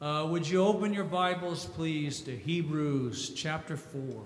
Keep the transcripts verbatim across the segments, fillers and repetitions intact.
Uh, would you open your Bibles, please, to Hebrews chapter four.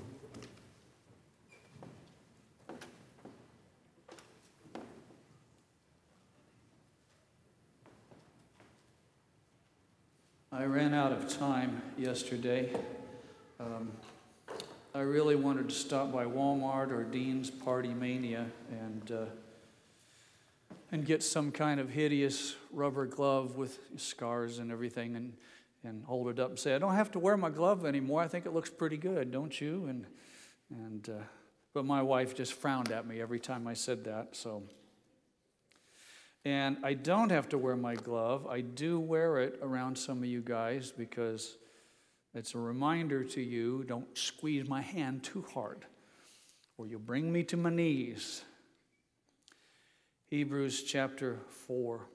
I ran out of time yesterday. Um, I really wanted to stop by Walmart or Dean's Party Mania and uh, and get some kind of hideous rubber glove with scars and everything, and and hold it up and say, I don't have to wear my glove anymore. I think it looks pretty good, don't you? And and uh, but my wife just frowned at me every time I said that. So, and I don't have to wear my glove. I do wear it around some of you guys because it's a reminder to you, don't squeeze my hand too hard or you'll bring me to my knees. Hebrews chapter four.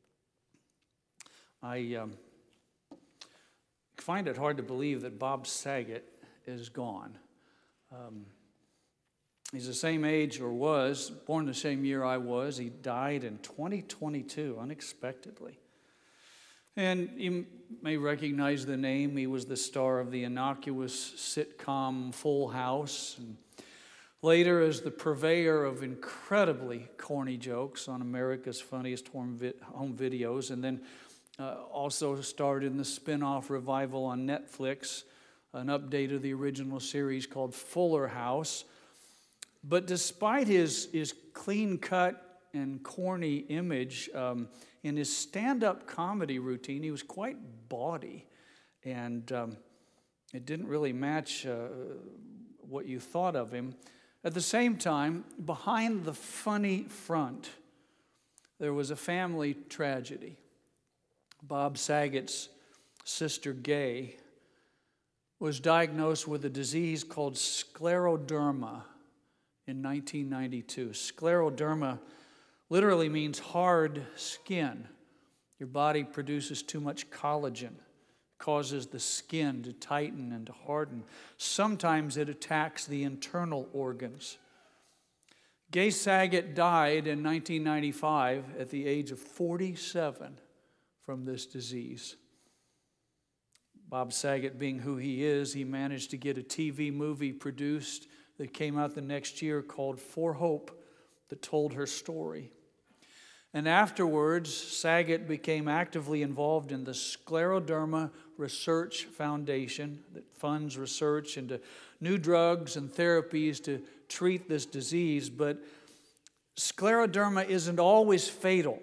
I um, find it hard to believe that Bob Saget is gone. Um, he's the same age, or was, born the same year I was. He died in twenty twenty-two, unexpectedly. And you may recognize the name. He was the star of the innocuous sitcom Full House, and later as the purveyor of incredibly corny jokes on America's Funniest Home Videos, and then uh, also starred in the spin-off revival on Netflix, an update of the original series called Fuller House. But despite his, his clean-cut and corny image, um, in his stand-up comedy routine, he was quite bawdy, and um, it didn't really match uh, what you thought of him. At the same time, behind the funny front, there was a family tragedy. Bob Saget's sister, Gay, was diagnosed with a disease called scleroderma in nineteen ninety-two. Scleroderma literally means hard skin. Your body produces too much collagen, causes the skin to tighten and to harden. Sometimes it attacks the internal organs. Gay Saget died in nineteen ninety-five at the age of forty-seven from this disease. Bob Saget, being who he is, he managed to get a T V movie produced that came out the next year called For Hope, that told her story. And afterwards, Saget became actively involved in the Scleroderma Research Foundation that funds research into new drugs and therapies to treat this disease. But scleroderma isn't always fatal.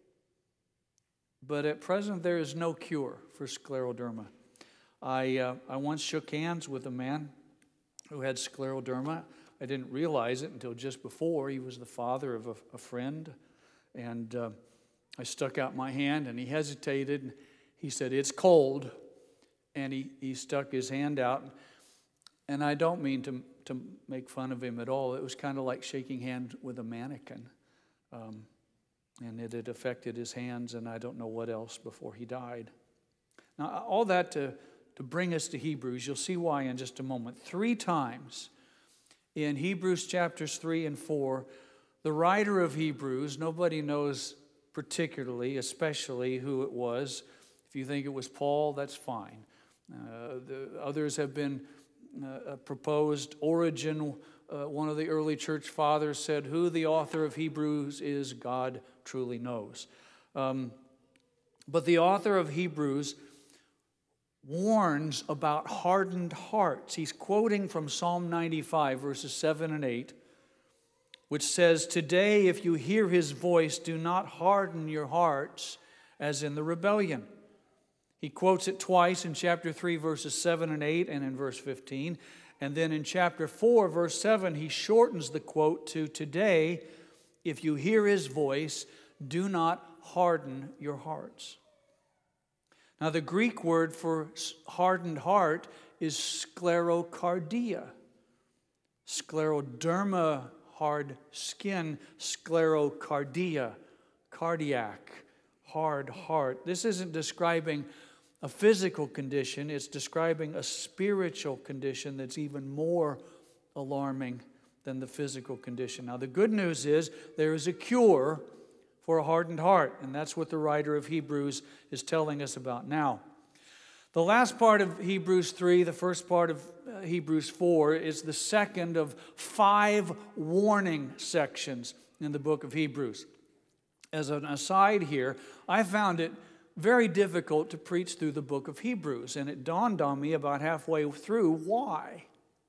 But at present, there is no cure for scleroderma. I, uh, I once shook hands with a man who had scleroderma. I didn't realize it until just before. He was the father of a, a friend. And uh, I stuck out my hand, and he hesitated. He said, it's cold. And he, he stuck his hand out. And I don't mean to, to make fun of him at all. It was kind of like shaking hands with a mannequin. Um, and it had affected his hands, and I don't know what else before he died. Now, all that to, to bring us to Hebrews. You'll see why in just a moment. Three times in Hebrews chapters three and four, the writer of Hebrews, nobody knows particularly, especially who it was. If you think it was Paul, that's fine. Uh, the others have been uh, proposed. Origen, uh, one of the early church fathers, said, who the author of Hebrews is, God truly knows. Um, but the author of Hebrews warns about hardened hearts. He's quoting from Psalm ninety-five, verses seven and eight, which says, today, if you hear his voice, do not harden your hearts as in the rebellion. He quotes it twice in chapter three, verses seven and eight, and in verse fifteen. And then in chapter four, verse seven, he shortens the quote to, today, if you hear his voice, do not harden your hearts. Now, the Greek word for hardened heart is sclerocardia. Scleroderma, hard skin, sclerocardia, cardiac, hard heart. This isn't describing a physical condition, it's describing a spiritual condition that's even more alarming than the physical condition. Now, the good news is there is a cure for a hardened heart, and that's what the writer of Hebrews is telling us about now. The last part of Hebrews three, the first part of uh, Hebrews four, is the second of five warning sections in the book of Hebrews. As an aside here, I found it very difficult to preach through the book of Hebrews, and it dawned on me about halfway through why.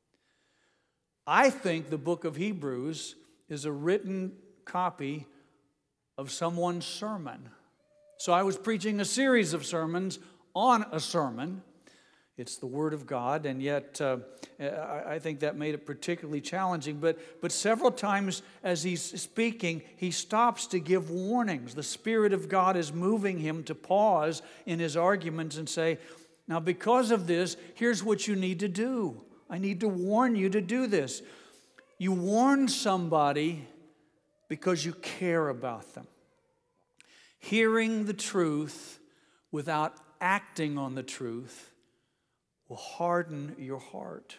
I think the book of Hebrews is a written copy of someone's sermon. So I was preaching a series of sermons on a sermon. It's the Word of God, and yet uh, I think that made it particularly challenging. But, but several times as he's speaking, he stops to give warnings. The Spirit of God is moving him to pause in his arguments and say, now because of this, here's what you need to do. I need to warn you to do this. You warn somebody because you care about them. Hearing the truth without acting on the truth will harden your heart.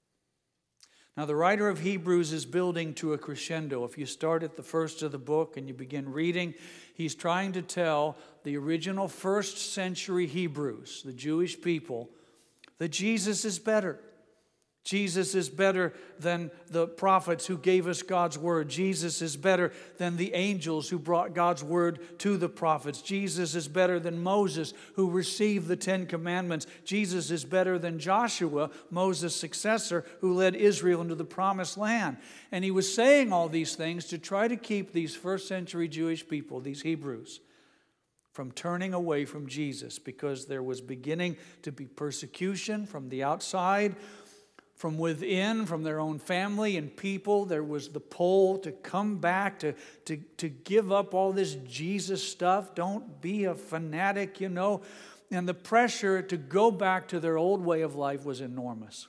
Now, the writer of Hebrews is building to a crescendo. If you start at the first of the book and you begin reading, he's trying to tell the original first century Hebrews, the Jewish people, that Jesus is better. Jesus is better than the prophets who gave us God's word. Jesus is better than the angels who brought God's word to the prophets. Jesus is better than Moses who received the Ten Commandments. Jesus is better than Joshua, Moses' successor, who led Israel into the promised land. And he was saying all these things to try to keep these first century Jewish people, these Hebrews, from turning away from Jesus, because there was beginning to be persecution from the outside. From within, from their own family and people, there was the pull to come back, to, to, to give up all this Jesus stuff. Don't be a fanatic, you know. And the pressure to go back to their old way of life was enormous.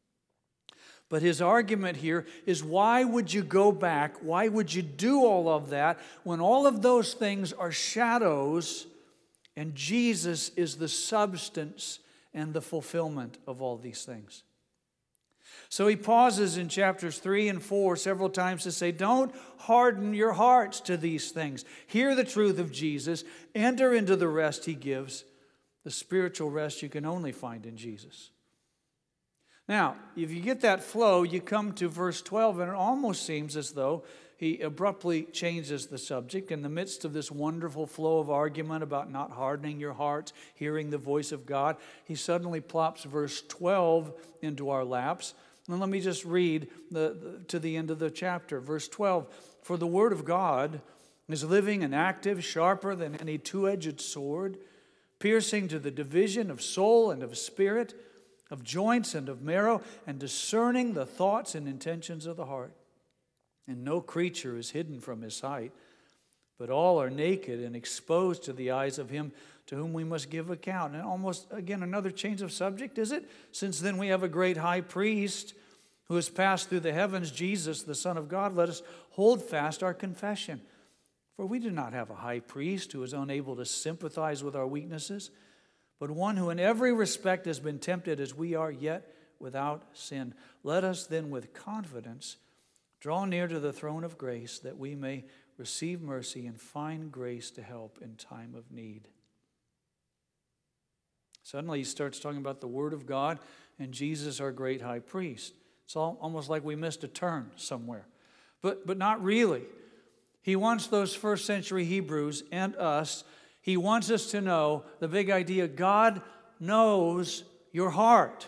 But his argument here is, why would you go back? Why would you do all of that when all of those things are shadows and Jesus is the substance and the fulfillment of all these things? So he pauses in chapters three and four several times to say, don't harden your hearts to these things. Hear the truth of Jesus. Enter into the rest he gives, the spiritual rest you can only find in Jesus. Now, if you get that flow, you come to verse twelve, and it almost seems as though he abruptly changes the subject. In the midst of this wonderful flow of argument about not hardening your hearts, hearing the voice of God, he suddenly plops verse twelve into our laps. And let me just read the, the, to the end of the chapter. Verse twelve, for the word of God is living and active, sharper than any two-edged sword, piercing to the division of soul and of spirit, of joints and of marrow, and discerning the thoughts and intentions of the heart. And no creature is hidden from his sight, but all are naked and exposed to the eyes of him to whom we must give account. And almost, again, another change of subject, is it? Since then we have a great high priest who has passed through the heavens, Jesus, the Son of God. Let us hold fast our confession. For we do not have a high priest who is unable to sympathize with our weaknesses, but one who in every respect has been tempted as we are, yet without sin. Let us then with confidence draw near to the throne of grace, that we may receive mercy and find grace to help in time of need. Suddenly he starts talking about the Word of God and Jesus, our great high priest. It's all, almost like we missed a turn somewhere. But, but not really. He wants those first century Hebrews and us, he wants us to know the big idea: God knows your heart.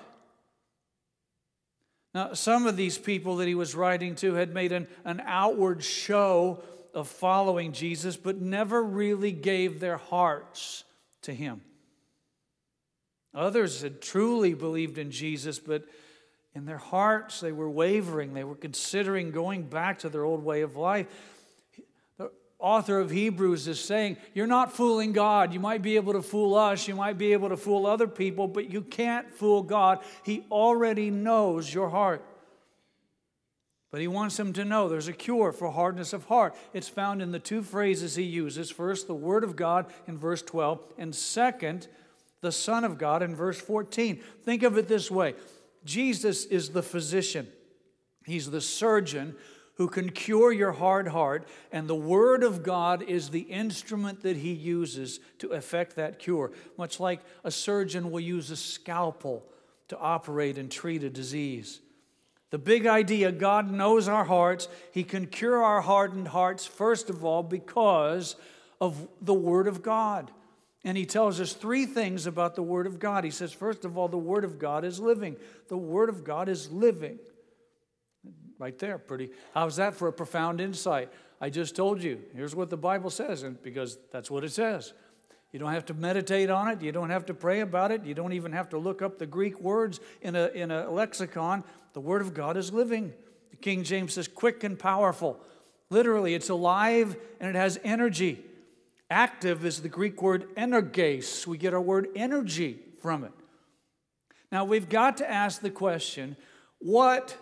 Now, some of these people that he was writing to had made an, an outward show of following Jesus, but never really gave their hearts to him. Others had truly believed in Jesus, but in their hearts they were wavering. They were considering going back to their old way of life. The author of Hebrews is saying, you're not fooling God. You might be able to fool us. You might be able to fool other people, but you can't fool God. He already knows your heart. But he wants them to know there's a cure for hardness of heart. It's found in the two phrases he uses. First, the Word of God in verse twelve, and second, the Son of God in verse fourteen. Think of it this way. Jesus is the physician. He's the surgeon who can cure your hard heart, and the Word of God is the instrument that He uses to effect that cure, much like a surgeon will use a scalpel to operate and treat a disease. The big idea, God knows our hearts. He can cure our hardened hearts, first of all, because of the Word of God. And He tells us three things about the Word of God. He says, first of all, the Word of God is living. The Word of God is living. Right there, pretty. How's that for a profound insight? I just told you. Here's what the Bible says, and because that's what it says. You don't have to meditate on it. You don't have to pray about it. You don't even have to look up the Greek words in a, in a lexicon. The Word of God is living. The King James says quick and powerful. Literally, it's alive and it has energy. Active is the Greek word energes. We get our word energy from it. Now, we've got to ask the question, what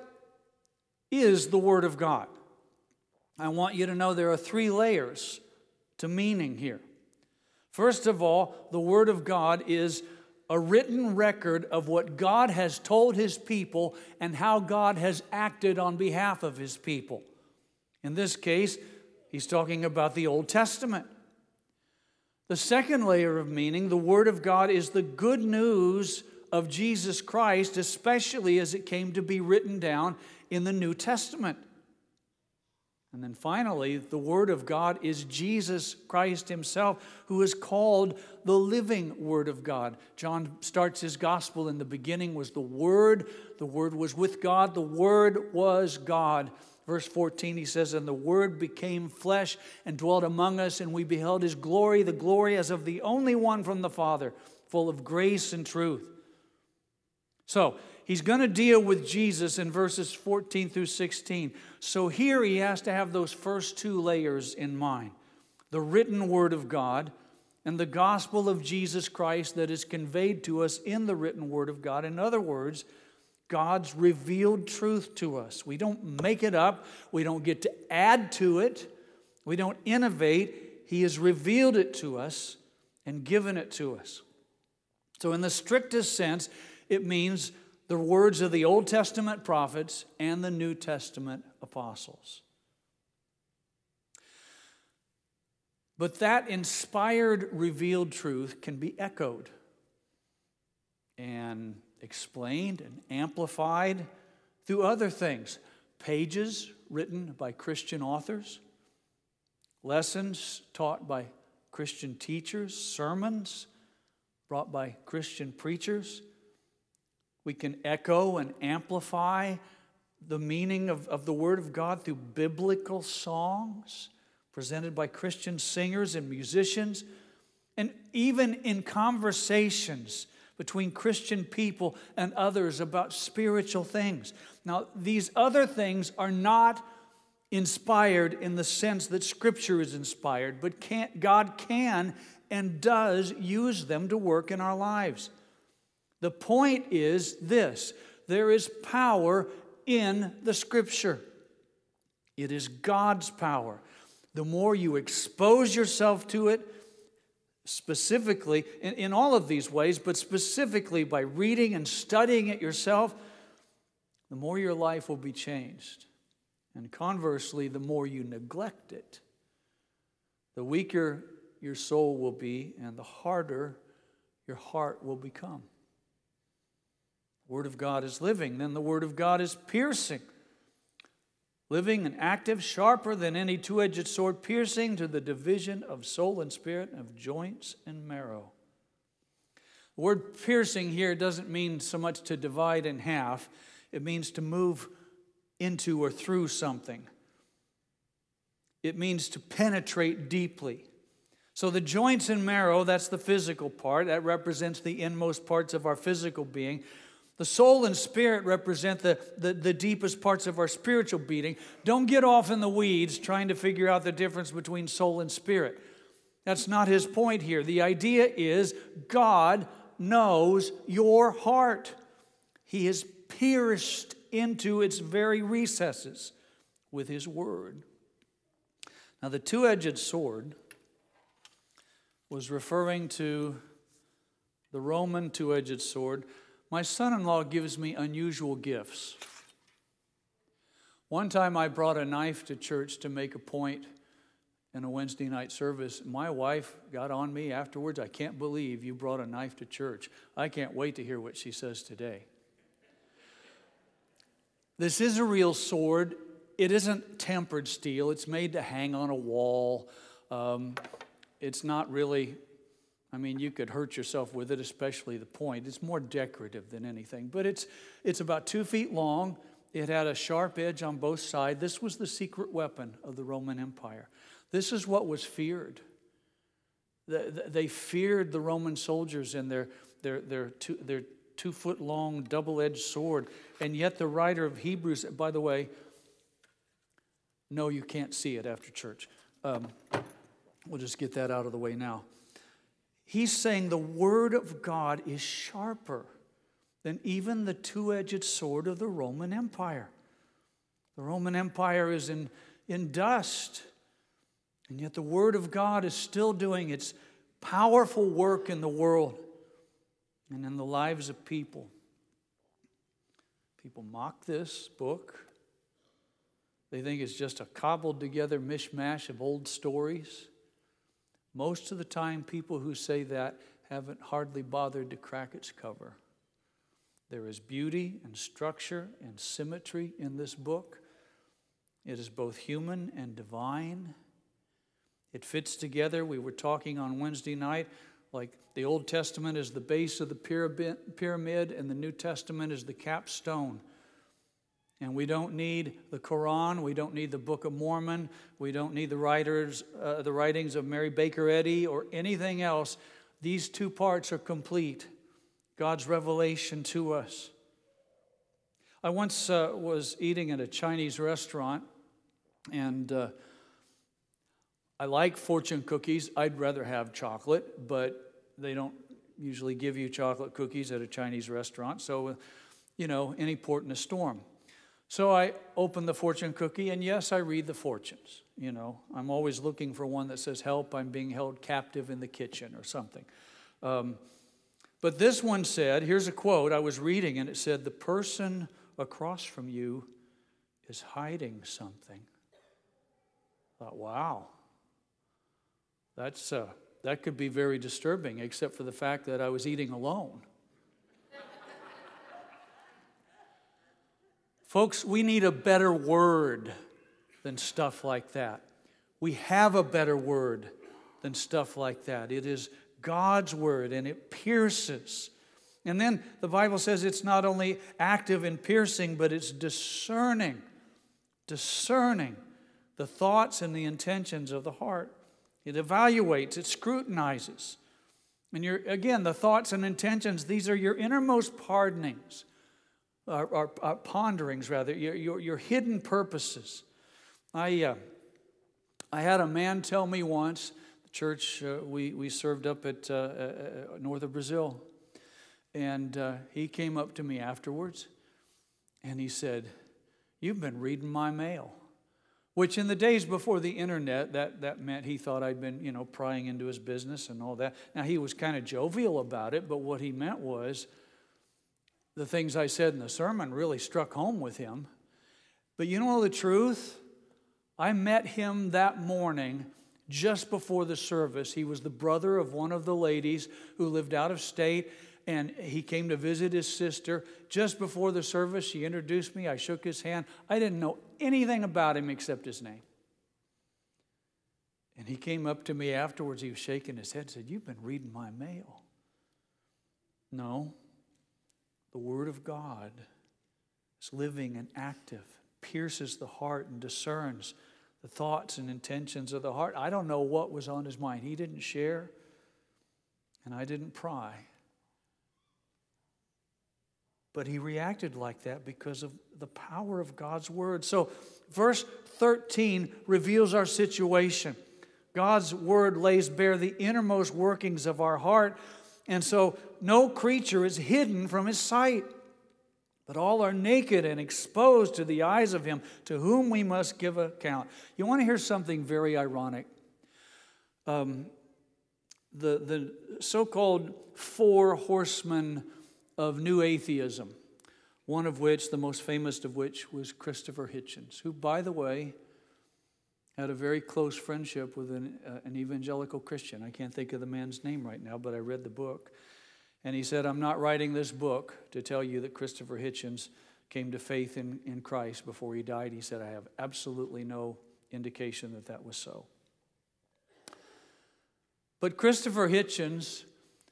is the Word of God? I want you to know there are three layers to meaning here. First of all, the Word of God is a written record of what God has told His people and how God has acted on behalf of His people. In this case, He's talking about the Old Testament. The second layer of meaning, the Word of God, is the good news of Jesus Christ, especially as it came to be written down in the New Testament. And then finally, the Word of God is Jesus Christ Himself, who is called the living Word of God. John starts his gospel, in the beginning was the Word. The Word was with God. The Word was God. Verse fourteen, he says, and the Word became flesh and dwelt among us, and we beheld His glory, the glory as of the only one from the Father, full of grace and truth. So, He's going to deal with Jesus in verses fourteen through sixteen. So here he has to have those first two layers in mind. The written Word of God and the gospel of Jesus Christ that is conveyed to us in the written Word of God. In other words, God's revealed truth to us. We don't make it up. We don't get to add to it. We don't innovate. He has revealed it to us and given it to us. So in the strictest sense, it means the words of the Old Testament prophets and the New Testament apostles. But that inspired, revealed truth can be echoed and explained and amplified through other things. Pages written by Christian authors, lessons taught by Christian teachers, sermons brought by Christian preachers. We can echo and amplify the meaning of, of the Word of God through biblical songs presented by Christian singers and musicians, and even in conversations between Christian people and others about spiritual things. Now, these other things are not inspired in the sense that Scripture is inspired, but can, God can and does use them to work in our lives. The point is this: there is power in the Scripture. It is God's power. The more you expose yourself to it, specifically, in, in all of these ways, but specifically by reading and studying it yourself, the more your life will be changed. And conversely, the more you neglect it, the weaker your soul will be and the harder your heart will become. The Word of God is living, then the Word of God is piercing. Living and active, sharper than any two-edged sword, piercing to the division of soul and spirit, of joints and marrow. The word piercing here doesn't mean so much to divide in half. It means to move into or through something. It means to penetrate deeply. So the joints and marrow, that's the physical part. That represents the inmost parts of our physical being. The soul and spirit represent the, the, the deepest parts of our spiritual being. Don't get off in the weeds trying to figure out the difference between soul and spirit. That's not his point here. The idea is God knows your heart. He has pierced into its very recesses with His Word. Now, the two-edged sword was referring to the Roman two-edged sword. My son-in-law gives me unusual gifts. One time I brought a knife to church to make a point in a Wednesday night service. My wife got on me afterwards. I can't believe you brought a knife to church. I can't wait to hear what she says today. This is a real sword. It isn't tempered steel. It's made to hang on a wall. Um, it's not really, I mean, you could hurt yourself with it, especially the point. It's more decorative than anything. But it's it's about two feet long. It had a sharp edge on both sides. This was the secret weapon of the Roman Empire. This is what was feared. They feared the Roman soldiers and their their their two, their two-foot-long double-edged sword. And yet the writer of Hebrews, by the way, no, you can't see it after church. Um, we'll just get that out of the way now. He's saying the word of God is sharper than even the two-edged sword of the Roman Empire. The Roman Empire is in, in dust, and yet the word of God is still doing its powerful work in the world and in the lives of people. People mock this book. They think it's just a cobbled together mishmash of old stories. Most of the time, people who say that haven't hardly bothered to crack its cover. There is beauty and structure and symmetry in this book. It is both human and divine. It fits together. We were talking on Wednesday night, like the Old Testament is the base of the pyramid and the New Testament is the capstone. And we don't need the Quran. We don't need the Book of Mormon. We don't need the writers, uh, the writings of Mary Baker Eddy or anything else. These two parts are complete. God's revelation to us. I once uh, was eating at a Chinese restaurant, and uh, I like fortune cookies. I'd rather have chocolate, but they don't usually give you chocolate cookies at a Chinese restaurant. So, uh, you know, any port in a storm. So I open the fortune cookie, and yes, I read the fortunes. You know, I'm always looking for one that says, "Help, I'm being held captive in the kitchen," or something. Um, but this one said, here's a quote I was reading, and it said, "The person across from you is hiding something." I thought, wow, that's uh, that could be very disturbing, except for the fact that I was eating alone. Folks, we need a better word than stuff like that. We have a better word than stuff like that. It is God's word, and it pierces. And then the Bible says it's not only active in piercing, but it's discerning. Discerning the thoughts and the intentions of the heart. It evaluates, it scrutinizes. And you're, again, the thoughts and intentions, these are your innermost pardonings. Our, our, our ponderings, rather, your, your, your hidden purposes. I uh, I had a man tell me once, the church uh, we, we served up at uh, uh, north of Brazil, and uh, he came up to me afterwards, and he said, "You've been reading my mail." Which in the days before the internet, that, that meant he thought I'd been, you know, prying into his business and all that. Now, he was kind of jovial about it, but what he meant was, the things I said in the sermon really struck home with him. But you know the truth? I met him that morning just before the service. He was the brother of one of the ladies who lived out of state, and he came to visit his sister. Just before the service, he introduced me. I shook his hand. I didn't know anything about him except his name. And he came up to me afterwards. He was shaking his head and said, "You've been reading my mail." No. The Word of God is living and active, pierces the heart and discerns the thoughts and intentions of the heart. I don't know what was on his mind. He didn't share, and I didn't pry. But he reacted like that because of the power of God's Word. So verse thirteen reveals our situation. God's Word lays bare the innermost workings of our heart. And so no creature is hidden from His sight, but all are naked and exposed to the eyes of Him to whom we must give account. You want to hear something very ironic? Um, the, the so-called four horsemen of new atheism, one of which, the most famous of which, was Christopher Hitchens, who, by the way, had a very close friendship with an, uh, an evangelical Christian. I can't think of the man's name right now, but I read the book. And he said, I'm not writing this book to tell you that Christopher Hitchens came to faith in, in Christ before he died. He said, I have absolutely no indication that that was so. But Christopher Hitchens,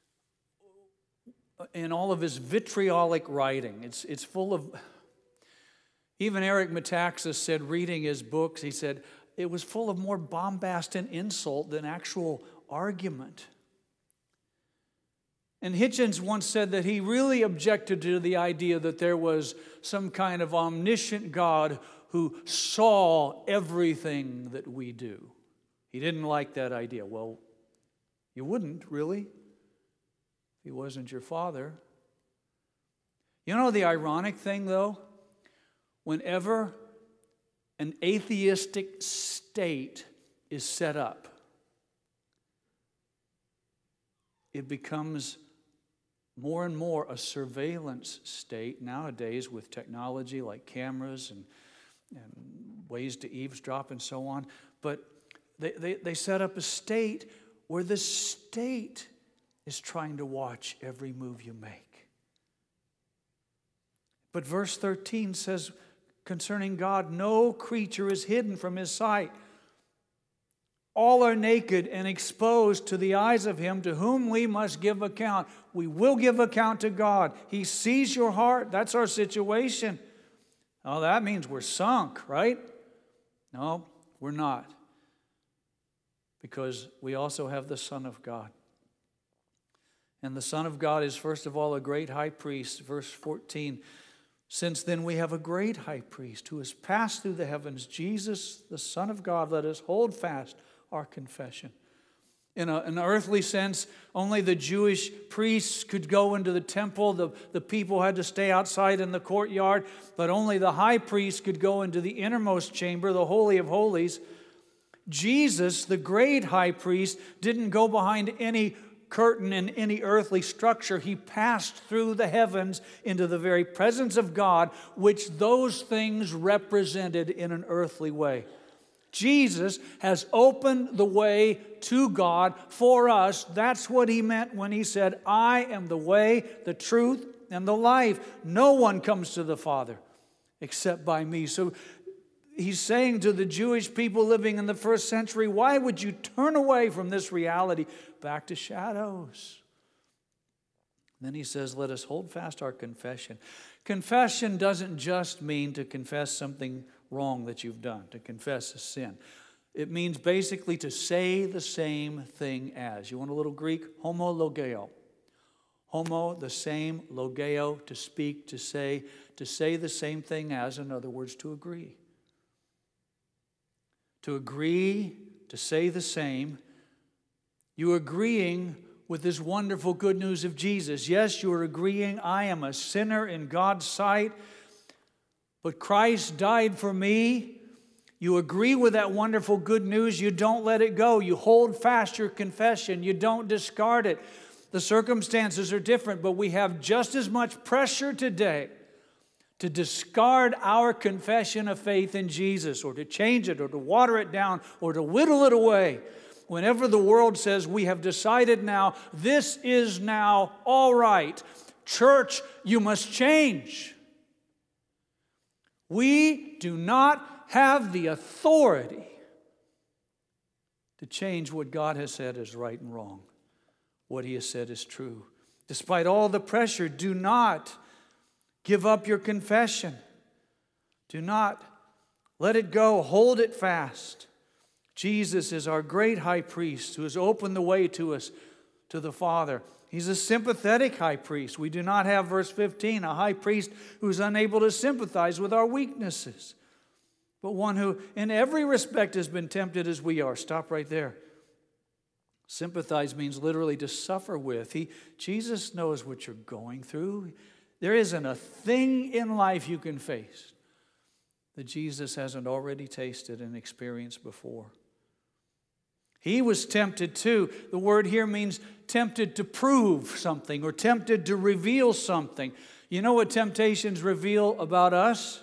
in all of his vitriolic writing, it's, it's full of, even Eric Metaxas said, reading his books, he said, it was full of more bombast and insult than actual argument. And Hitchens once said that he really objected to the idea that there was some kind of omniscient God who saw everything that we do. He didn't like that idea. Well, you wouldn't, really, if he wasn't your father. You know the ironic thing, though? Whenever an atheistic state is set up, it becomes more and more a surveillance state nowadays with technology like cameras and, and ways to eavesdrop and so on. But they, they, they set up a state where the state is trying to watch every move you make. But verse thirteen says, concerning God, no creature is hidden from his sight. All are naked and exposed to the eyes of him to whom we must give account. We will give account to God. He sees your heart. That's our situation. Oh, that means we're sunk, right? No, we're not. Because we also have the Son of God. And the Son of God is, first of all, a great high priest. Verse fourteen, since then we have a great high priest who has passed through the heavens, Jesus, the Son of God. Let us hold fast our confession. In a, an earthly sense, only the Jewish priests could go into the temple. The, the people had to stay outside in the courtyard, but only the high priest could go into the innermost chamber, the Holy of Holies. Jesus, the great high priest, didn't go behind any curtain in any earthly structure. He passed through the heavens into the very presence of God, which those things represented in an earthly way. Jesus has opened the way to God for us. That's what he meant when he said, I am the way, the truth, and the life. No one comes to the Father except by me. So he's saying to the Jewish people living in the first century, why would you turn away from this reality back to shadows? Then he says, let us hold fast our confession. Confession doesn't just mean to confess something wrong that you've done, to confess a sin. It means basically to say the same thing as. You want a little Greek? Homologeo. Homo, the same, logeo, to speak, to say, to say the same thing as, in other words, to agree. To agree, to say the same. You're agreeing with this wonderful good news of Jesus. Yes, you're agreeing, I am a sinner in God's sight, but Christ died for me. You agree with that wonderful good news. You don't let it go. You hold fast your confession. You don't discard it. The circumstances are different, but we have just as much pressure today to discard our confession of faith in Jesus, or to change it, or to water it down, or to whittle it away. Whenever the world says, we have decided now, this is now all right. Church, you must change. We do not have the authority to change what God has said is right and wrong, what he has said is true. Despite all the pressure, do not give up your confession. Do not let it go. Hold it fast. Jesus is our great high priest who has opened the way to us, to the Father. He's a sympathetic high priest. We do not have, verse fifteen, a high priest who's unable to sympathize with our weaknesses, but one who in every respect has been tempted as we are. Stop right there. Sympathize means literally to suffer with. He, Jesus knows what you're going through. There isn't a thing in life you can face that Jesus hasn't already tasted and experienced before. He was tempted too. The word here means tempted to prove something or tempted to reveal something. You know what temptations reveal about us?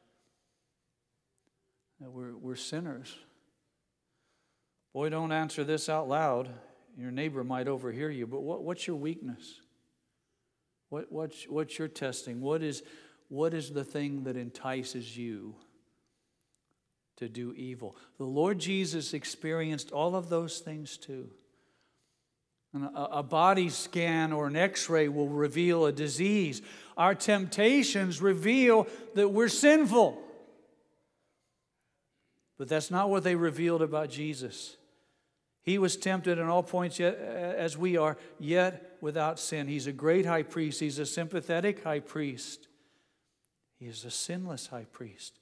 That we're, we're sinners. Boy, don't answer this out loud. Your neighbor might overhear you, but what, what's your weakness? What, what's, what's your testing? What is, what is the thing that entices you to do evil? The Lord Jesus experienced all of those things too. And a, a body scan or an x-ray will reveal a disease. Our temptations reveal that we're sinful. But that's not what they revealed about Jesus. He was tempted in all points yet, as we are, yet without sin. He's a great high priest. He's a sympathetic high priest. He is a sinless high priest.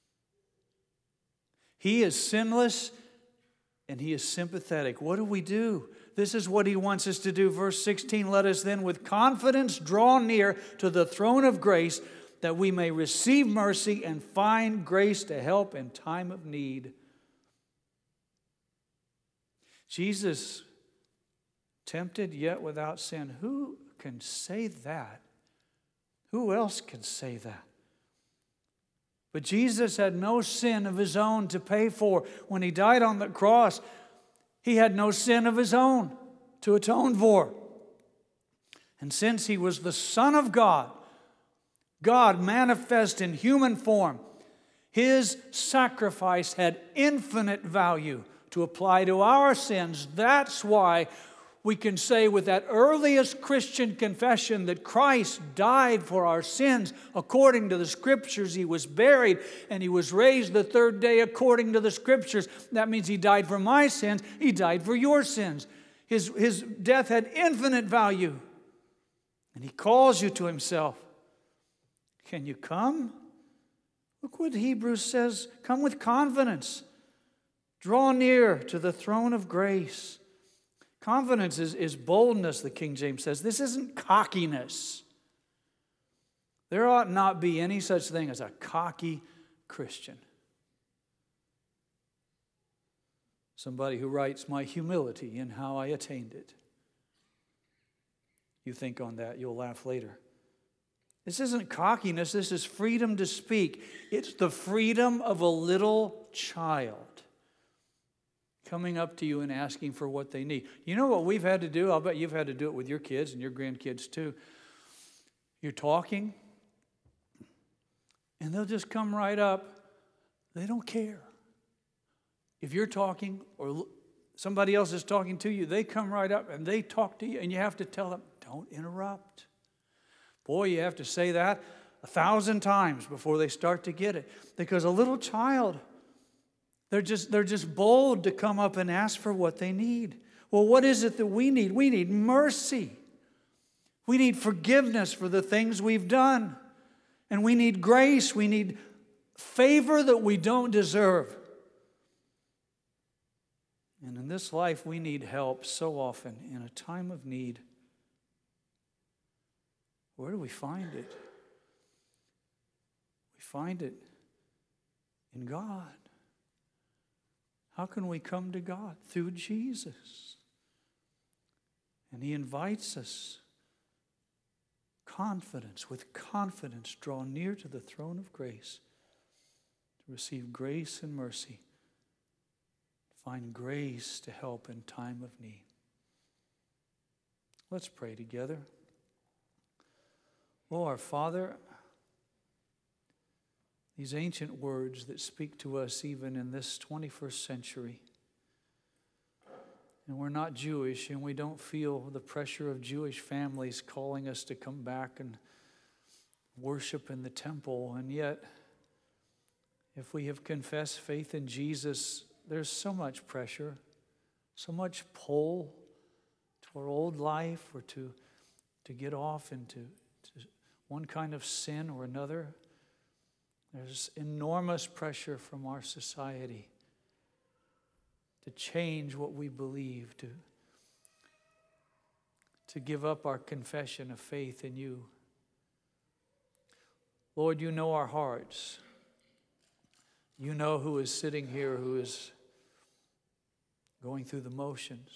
He is sinless and he is sympathetic. What do we do? This is what he wants us to do. Verse sixteen, let us then with confidence draw near to the throne of grace, that we may receive mercy and find grace to help in time of need. Jesus, tempted yet without sin. Who can say that? Who else can say that? But Jesus had no sin of his own to pay for. When he died on the cross, he had no sin of his own to atone for. And since he was the Son of God, God manifest in human form, his sacrifice had infinite value to apply to our sins. That's why we can say with that earliest Christian confession that Christ died for our sins according to the Scriptures. He was buried and he was raised the third day according to the Scriptures. That means he died for my sins. He died for your sins. His, his death had infinite value. And he calls you to himself. Can you come? Look what Hebrews says. Come with confidence. Draw near to the throne of grace. Confidence is, is boldness, the King James says. This isn't cockiness. There ought not be any such thing as a cocky Christian. Somebody who writes, my humility and how I attained it. You think on that, you'll laugh later. This isn't cockiness, this is freedom to speak. It's the freedom of a little child coming up to you and asking for what they need. You know what we've had to do? I'll bet you've had to do it with your kids and your grandkids too. You're talking, and they'll just come right up. They don't care. If you're talking or somebody else is talking to you, they come right up and they talk to you, and you have to tell them, don't interrupt. Boy, you have to say that a thousand times before they start to get it. Because a little child, they're just, they're just bold to come up and ask for what they need. Well, what is it that we need? We need mercy. We need forgiveness for the things we've done. And we need grace. We need favor that we don't deserve. And in this life, we need help so often in a time of need. Where do we find it? We find it in God. How can we come to God? Through Jesus. And he invites us. Confidence, with confidence, draw near to the throne of grace to receive grace and mercy. Find grace to help in time of need. Let's pray together. Oh, our Father, these ancient words that speak to us even in this twenty-first century. And we're not Jewish, and we don't feel the pressure of Jewish families calling us to come back and worship in the temple. And yet, if we have confessed faith in Jesus, there's so much pressure, so much pull to our old life or to, to get off into to one kind of sin or another. There's enormous pressure from our society to change what we believe, to, to give up our confession of faith in you. Lord, you know our hearts. You know who is sitting here who is going through the motions.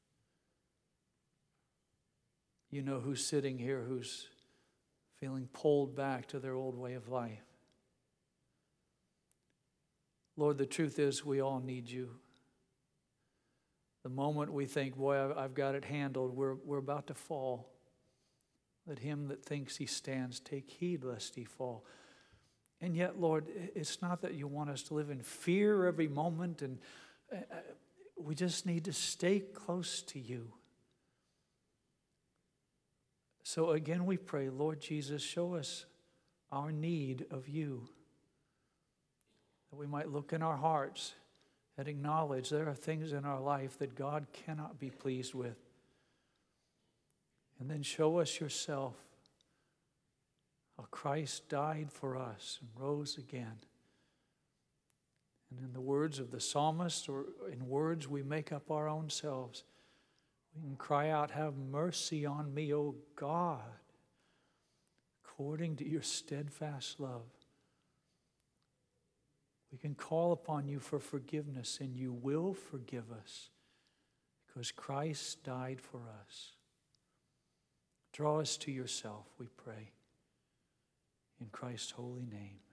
You know who's sitting here who's feeling pulled back to their old way of life. Lord, the truth is we all need you. The moment we think, boy, I've got it handled, we're, we're about to fall. Let him that thinks he stands take heed lest he fall. And yet, Lord, it's not that you want us to live in fear every moment, and uh, we just need to stay close to you. So again, we pray, Lord Jesus, show us our need of you, that we might look in our hearts and acknowledge there are things in our life that God cannot be pleased with. And then show us yourself, how Christ died for us and rose again. And in the words of the psalmist, or in words we make up our own selves, we can cry out, have mercy on me, O God, according to your steadfast love. We can call upon you for forgiveness, and you will forgive us because Christ died for us. Draw us to yourself, we pray, in Christ's holy name.